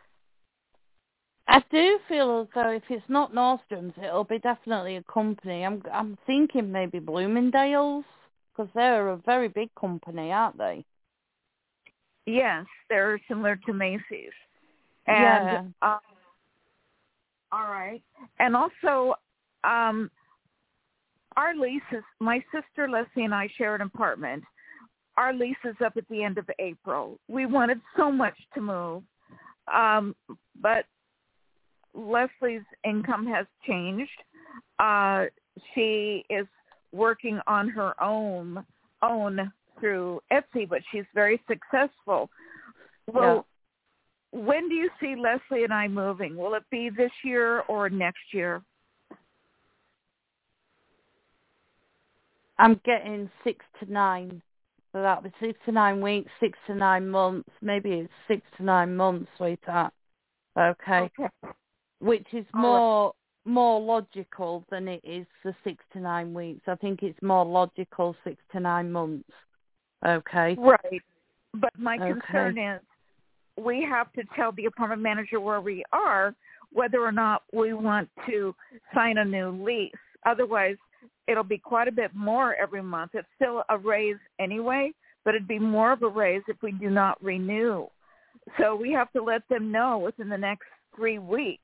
I do feel as though if it's not Nordstrom's, it'll be definitely a company. I'm thinking maybe Bloomingdale's, because they're a very big company, aren't they? Yes, they're similar to Macy's. And, all right. And also, our lease is, my sister Leslie and I share an apartment. Our lease is up at the end of April. We wanted so much to move, but Leslie's income has changed. She is working on her own through Etsy, but she's very successful. Well, when do you see Leslie and I moving? Will it be this year or next year? I'm getting 6 to 9. So that'll be 6 to 9 weeks, 6 to 9 months. Maybe it's 6 to 9 months, sweetheart. Okay. Which is more logical than it is the 6 to 9 weeks. I think it's more logical 6 to 9 months. Okay. Right. But my concern is we have to tell the apartment manager where we are whether or not we want to sign a new lease. Otherwise, it'll be quite a bit more every month. It's still a raise anyway, but it'd be more of a raise if we do not renew. So we have to let them know within the next 3 weeks.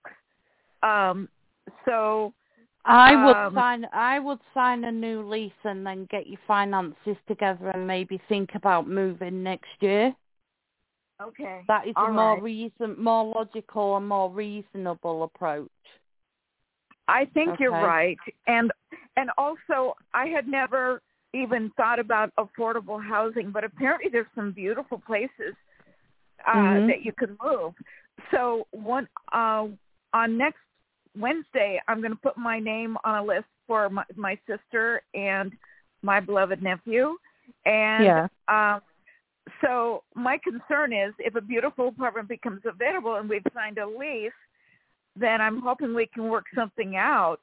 I would sign a new lease and then get your finances together and maybe think about moving next year. Okay. That is a more logical and more reasonable approach. I think you're right. And also, I had never even thought about affordable housing, but apparently there's some beautiful places that you can move. So on next Wednesday, I'm going to put my name on a list for my sister and my beloved nephew. And so my concern is if a beautiful apartment becomes available and we've signed a lease, then I'm hoping we can work something out,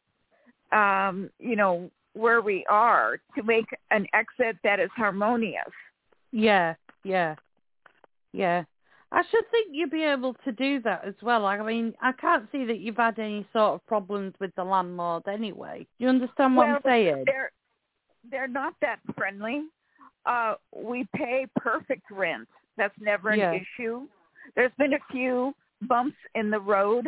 where we are to make an exit that is harmonious. Yeah. I should think you'd be able to do that as well. I mean, I can't see that you've had any sort of problems with the landlord anyway. Do you understand what I'm saying? They're not that friendly. We pay perfect rent. That's never an issue. There's been a few bumps in the road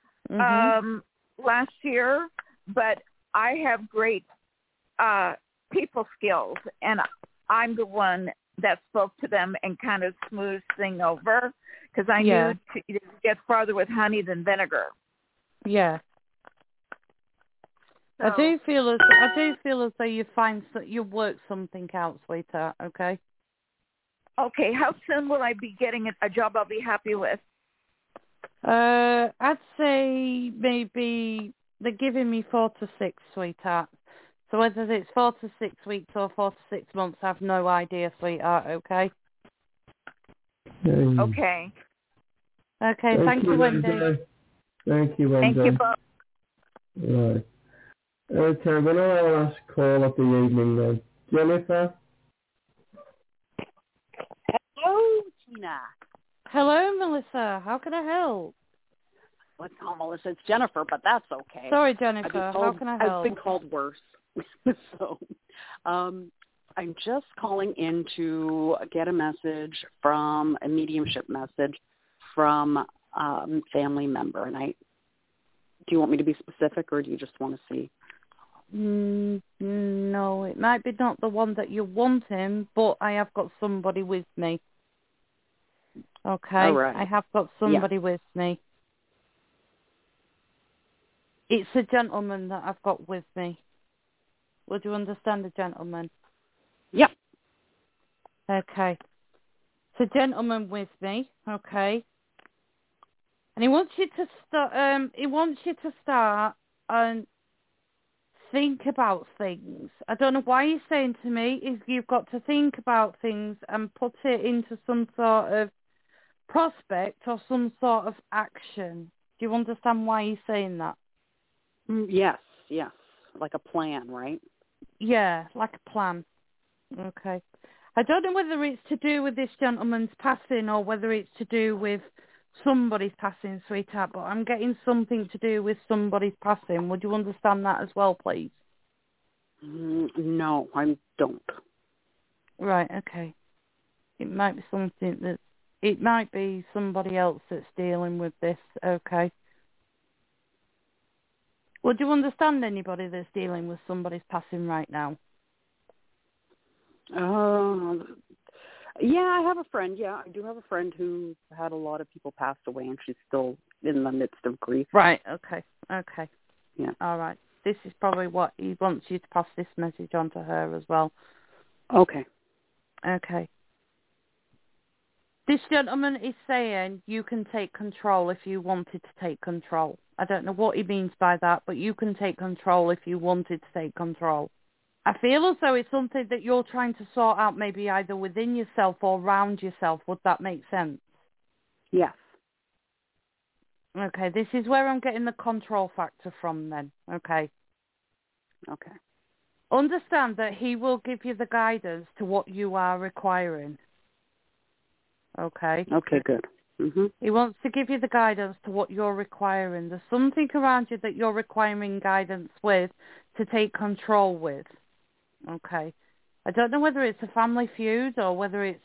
last year, but I have great people skills, and I'm the one that spoke to them and kind of smoothed things over because I knew to get farther with honey than vinegar. Yeah. So, I do feel as though you work something out, sweetheart. Okay. Okay. How soon will I be getting a job I'll be happy with? I'd say maybe they're giving me 4 to 6, sweetheart. So whether it's 4 to 6 weeks or 4 to 6 months, I have no idea, sweetheart. Okay. Okay. Okay. Thank you, Wendy. Thank you, Wendy. Thank you, Bob. Right. Okay, we're now our last call of the evening then. Jennifer? Hello, Tina. Hello, Melissa. How can I help? What's on, Melissa? It's Jennifer, but that's okay. Sorry, Jennifer. How can I help? I've been called worse. So I'm just calling in to get a message from a mediumship message from family member. And do you want me to be specific, or do you just want to see? No, it might be not the one that you want him, but I have got somebody with me. Okay, all right. I have got somebody with me. It's a gentleman that I've got with me. Would you understand the gentleman? Yep. Okay. It's a gentleman with me, okay? And he wants you to start and think about things. I don't know why he's saying to me is you've got to think about things and put it into some sort of prospect or some sort of action. Do you understand why he's saying that? Yes. Like a plan, right? Yeah, like a plan. Okay. I don't know whether it's to do with this gentleman's passing or whether it's to do with somebody's passing, sweetheart, but I'm getting something to do with somebody's passing. Would you understand that as well, please? No, I don't. Right, okay. It might be somebody else that's dealing with this, okay. Would you understand anybody that's dealing with somebody's passing right now? Yeah, I have a friend. Yeah, I do have a friend who had a lot of people pass away, and she's still in the midst of grief. Right, okay. Yeah. All right. this is probably what he wants you to pass this message on to her as well. Okay. Okay. This gentleman is saying you can take control if you wanted to take control. I don't know what he means by that, but you can take control if you wanted to take control. I feel as though it's something that you're trying to sort out maybe either within yourself or around yourself. Would that make sense? Yes. Okay, this is where I'm getting the control factor from then. Okay. Okay. Understand that he will give you the guidance to what you are requiring. Okay? Okay, good. Mm-hmm. He wants to give you the guidance to what you're requiring. There's something around you that you're requiring guidance with to take control with. Okay? I don't know whether it's a family feud or whether it's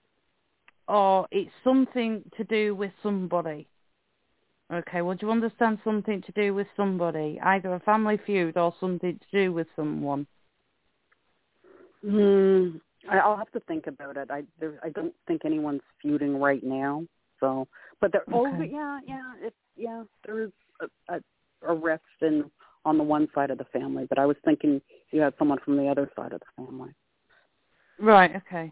something to do with somebody. Okay, well, do you understand something to do with somebody? Either a family feud or something to do with someone? I'll have to think about it. I don't think anyone's feuding right now. So, but there. Okay. There is a rift on the one side of the family. But I was thinking you had someone from the other side of the family. Right. Okay.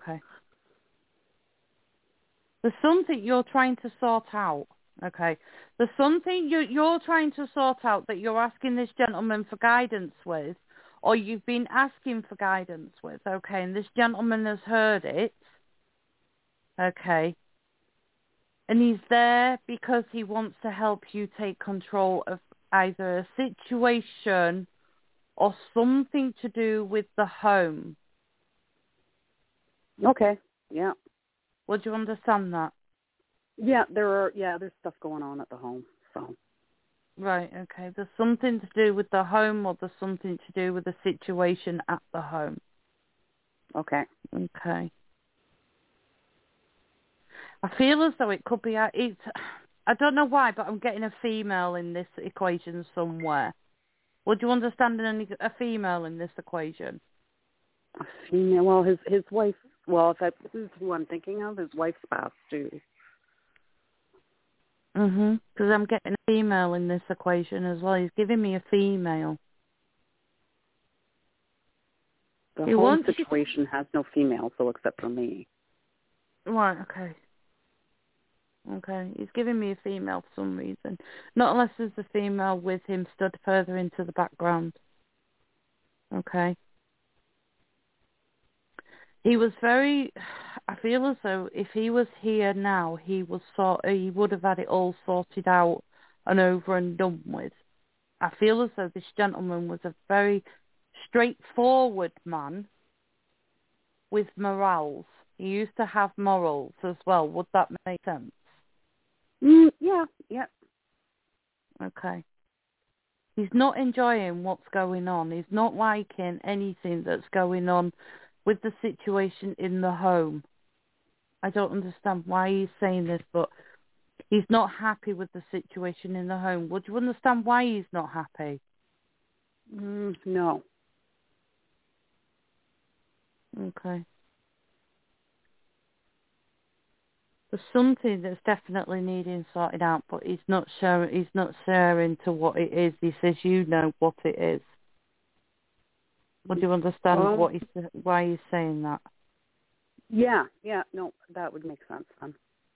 There's something you're trying to sort out. Okay. There's something you're trying to sort out that you're asking this gentleman for guidance with, or you've been asking for guidance with. Okay, and this gentleman has heard it. Okay. And he's there because he wants to help you take control of either a situation or something to do with the home. Okay. Yeah. Would you understand that? Yeah, there's stuff going on at the home. So. Right, okay. There's something to do with the home or there's something to do with the situation at the home. Okay. Okay. I feel as though it could be, I don't know why, but I'm getting a female in this equation somewhere. Would you understand a female in this equation? A female? Well, his wife, if this is who I'm thinking of, his wife's passed too. Because I'm getting a female in this equation as well. He's giving me a female. The whole situation has no female, so except for me. Right, okay. Okay, he's giving me a female for some reason. Not unless there's a female with him stood further into the background. Okay. He was I feel as though if he was here now, he would have had it all sorted out and over and done with. I feel as though this gentleman was a very straightforward man with morals. He used to have morals as well. Would that make sense? Yeah. Okay. He's not enjoying what's going on. He's not liking anything that's going on with the situation in the home. I don't understand why he's saying this, but he's not happy with the situation in the home. Would you understand why he's not happy? No. Okay. There's something that's definitely needing sorted out, but he's not sharing to what it is. He says you know what it is. Would you understand why he's saying that? Yeah, no, that would make sense then.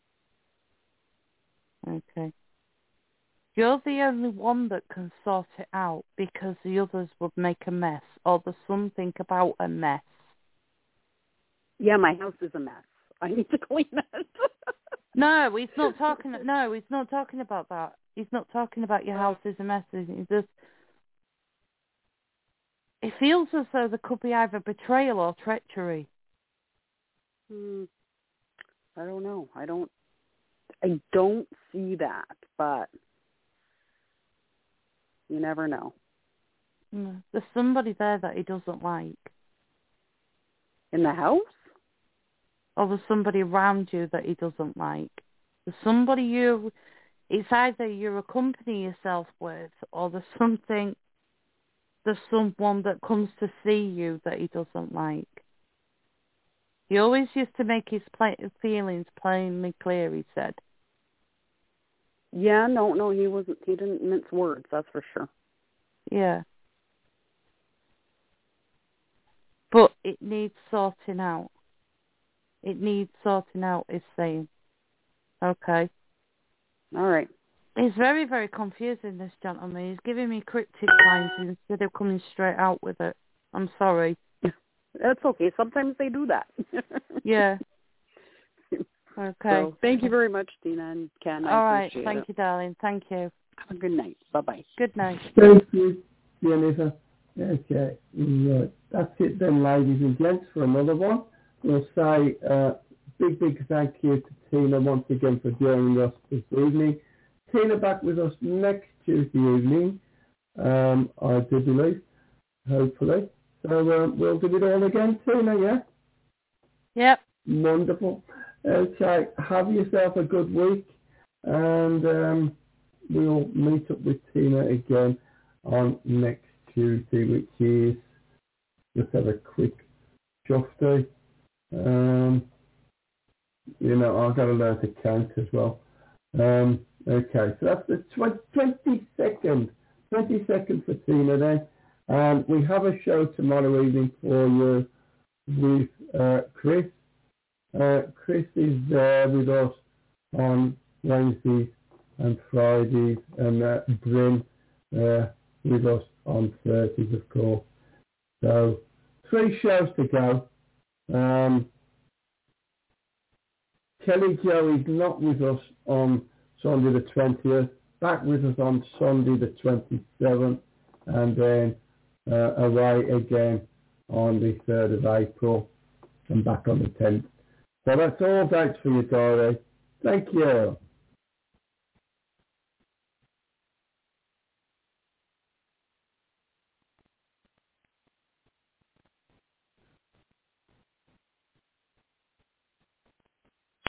Okay. You're the only one that can sort it out because the others would make a mess, or there's something about a mess. Yeah, my house is a mess. I need to clean it. No, he's not talking about that. He's not talking about your house is a mess. It feels as though there could be either betrayal or treachery. I don't know. I don't see that, but you never know. There's somebody there that he doesn't like. In the house? Or there's somebody around you that he doesn't like. There's somebody it's either you accompany yourself with, or there's someone that comes to see you that he doesn't like. He always used to make his feelings plainly clear, he said. Yeah, no, he wasn't. He didn't mince words, that's for sure. Yeah. But it needs sorting out. It needs sorting out, is saying. Okay. All right. He's very, very confusing, this gentleman. He's giving me cryptic lines instead of coming straight out with it. I'm sorry. That's okay. Sometimes they do that. Yeah. Okay. So, thank you very much, Dina and Ken. All I right. appreciate Thank it. you, darling. Thank you. Have a good night. Bye-bye. Good night. Thank you, Jennifer. Okay. Right. That's it then, ladies and gents, for another one. We'll say big thank you to Tina once again for joining us this evening. Tina back with us next Tuesday evening, I do believe, hopefully. So we'll do it all again, Tina, yeah? Yep. Wonderful. Okay, have yourself a good week, and we'll meet up with Tina again on next Tuesday, which is, just have a quick shufty. I've got to learn to count as well. Okay, so that's the 22nd for Tina then. We have a show tomorrow evening for you with Chris. Chris is there with us on Wednesdays and Fridays, and Bryn with us on Thursdays, of course. So 3 shows to go. Kelly Joe is not with us on Sunday the 20th, back with us on Sunday the 27th, and then away again on the 3rd of April, and back on the 10th. So that's all dates for you, diary. Thank you.